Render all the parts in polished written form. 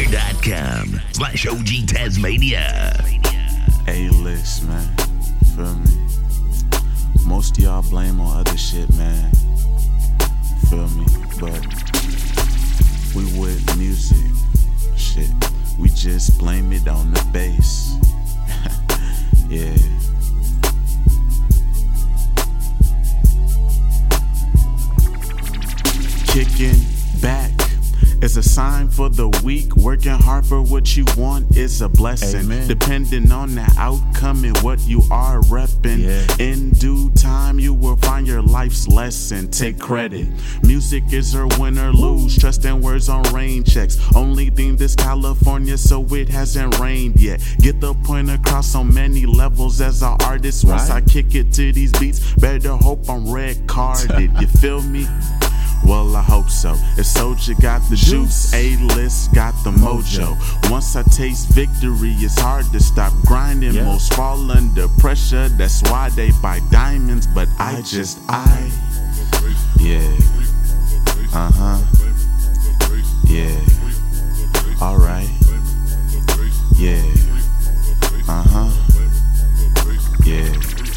Twitter.com/OG Tasmania. A-list, man. Feel me? Most of y'all blame on other shit, man. Feel me? But we with music. Shit. We just blame it on the bass. Yeah. Kicking back is a sign for the weak. Working hard for what you want is a blessing. Amen. Depending on the outcome and what you are repping. Yeah. In due time, you will find your life's lesson. Take credit. Music is her win or lose. Trust in words on rain checks. Only thing this California, so it hasn't rained yet. Get the point across on many levels as an artist. Once Right. I kick it to these beats, better hope I'm red carded. You feel me? Well, I hope so. If Soldier got the juice, A-list got the mojo. Once I taste victory, it's hard to stop grinding. Yeah. Most fall under pressure, that's why they buy diamonds. But yeah. Yeah. Alright. Yeah. Yeah.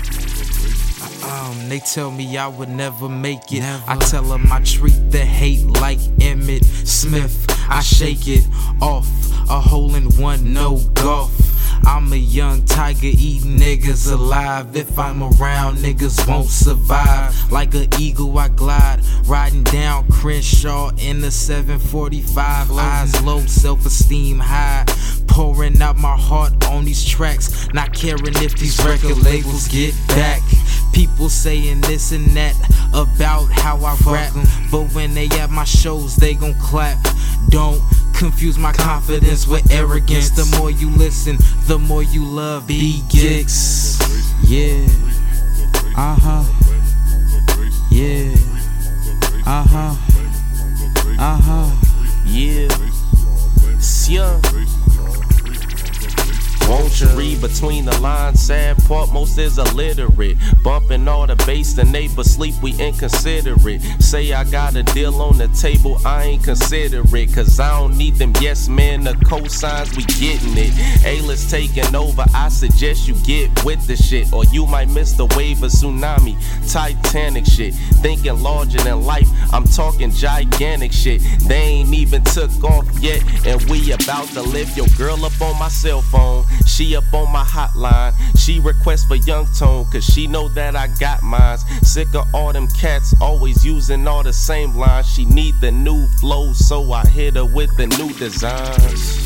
They tell me I would never make it. I tell them I treat the hate like Emmett Smith. I shake it off, a hole in one, no golf. I'm a young tiger eating niggas alive. If I'm around, niggas won't survive. Like an eagle I glide, riding down Crenshaw in the 745. Eyes low, self-esteem high. Pouring out my heart on these tracks, not caring if these record labels get back. People saying this and that about how I rap, but when they at my shows, they gon' clap. Don't confuse my confidence with arrogance. The more you listen, the more you love B-Gix. Yeah. Yeah. Yeah. Sia. Won't you read between the lines? Sad part, most is illiterate. Bumping all the bass, the neighbors sleep, we inconsiderate. Say I got a deal on the table, I ain't considerate. Cause I don't need them yes men, the cosigns, we getting it. A-list taking over, I suggest you get with the shit. Or you might miss the wave of tsunami, Titanic shit. Thinking larger than life, I'm talking gigantic shit. They ain't even took off yet, and we about to lift your girl up on my cell phone. She up on my hotline, she requests for Young Tone, cause she know that I got mines. Sick of all them cats, always using all the same lines. She need the new flow, so I hit her with the new designs.